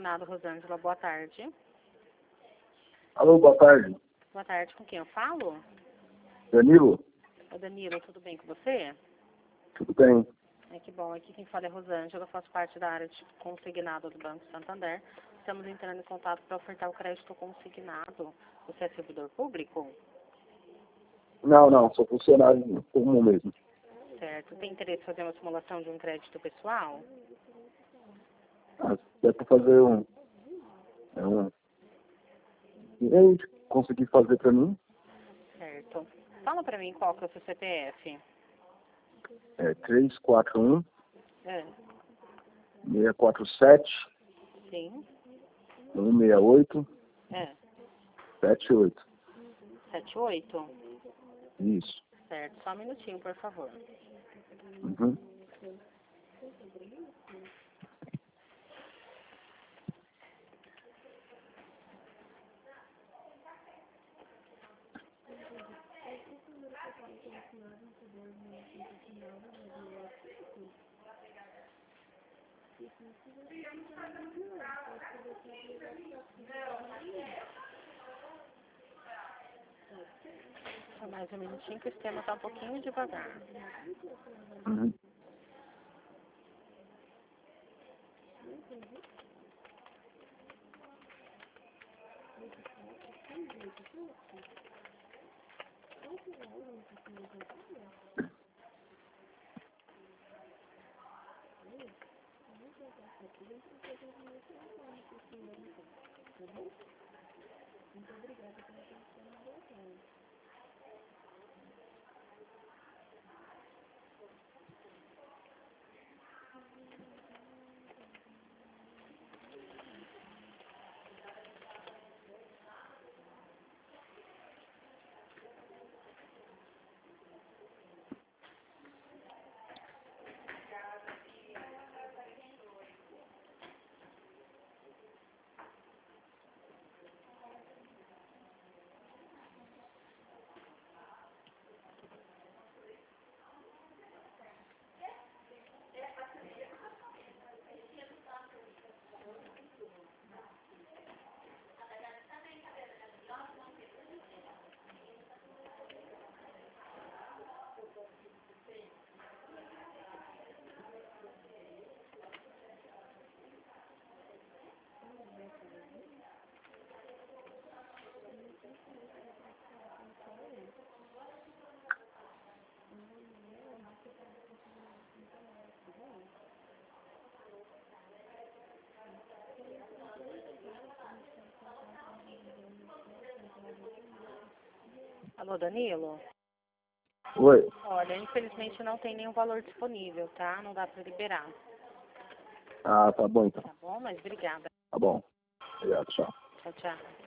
consignado, Rosângela. Boa tarde. Alô, boa tarde. Boa tarde, com quem eu falo? Danilo? Ô Danilo, tudo bem com você? Tudo bem. Que bom, aqui quem fala é Rosângela, eu faço parte da área de consignado do Banco Santander. Estamos entrando em contato para ofertar o crédito consignado. Você é servidor público? Não, sou funcionário comum mesmo. Certo. Tem interesse em fazer uma simulação de um crédito pessoal? Dá para fazer E aí, conseguir fazer para mim? Certo. Fala para mim qual que é o seu CPF. É 341 É. 647 Sim. 168 É. 78. 78? Isso. Certo. Só um minutinho, por favor. Uhum. Só mais um minutinho que o sistema está um pouquinho devagar. Uhum. Alô, Danilo? Oi. Olha, infelizmente não tem nenhum valor disponível, tá? Não dá para liberar. Tá bom então. Tá bom? Mas obrigada. Tá bom. Obrigado, tchau. Tchau, tchau.